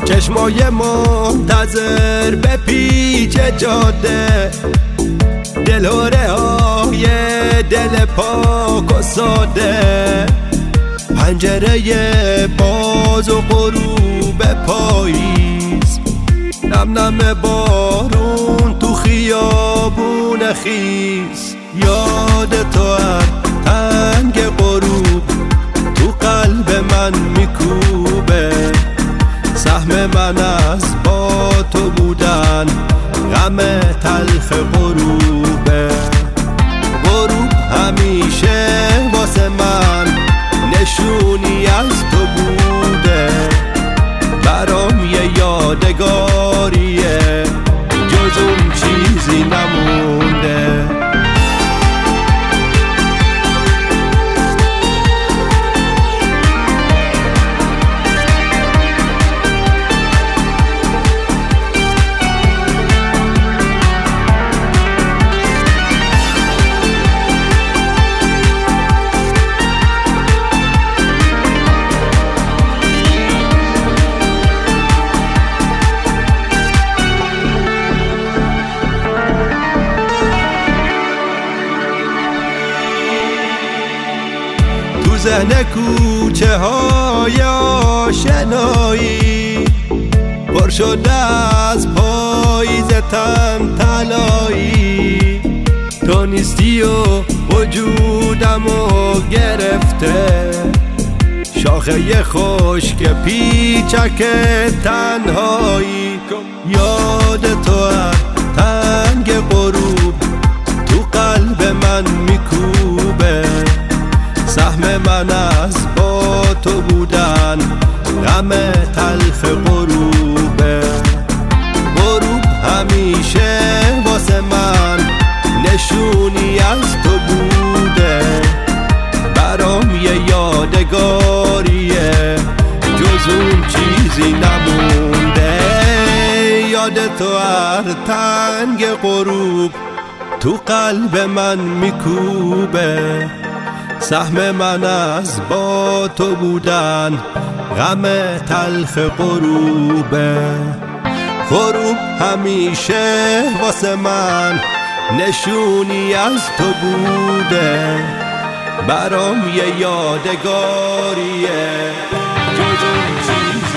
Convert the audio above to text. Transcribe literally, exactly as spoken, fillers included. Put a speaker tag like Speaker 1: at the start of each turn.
Speaker 1: چشمای منتظر به پیچ جاده، دلهره های دل پاک و ساده، پنجره باز و غروب پاییز، نم نم بارون تو خیابون خیس. یاد تو هر تنگ غروب تو قلب من میکوبه، سهم من از با تو بودن غم تلخ غروبه. غروب همیشه واسه من نشونی از تو بوده، برام یه یادگاریه جز اون چیزی نمونده. ذهن کوچه های آشنایی پر شده از پاییز تن طلایی، تو نیستی و وجودمو گرفته، شاخه خشک پیچک تنهایی. یاد تو هر تنگ غروب تو قلب من میکوبه، سهم من از با تو بودن غم تلخ غروبه. غروب همیشه واسه من نشونی از تو بوده، برام یه یادگاریه جز اون چیزی نمونده. یاد تو هر تنگ غروب تو قلب من میکوبه، سهم من از با تو بودن غم تلخ غروبه. غروب همیشه واسه من نشونی از تو بوده، برام یه یادگاریه جز اون چیز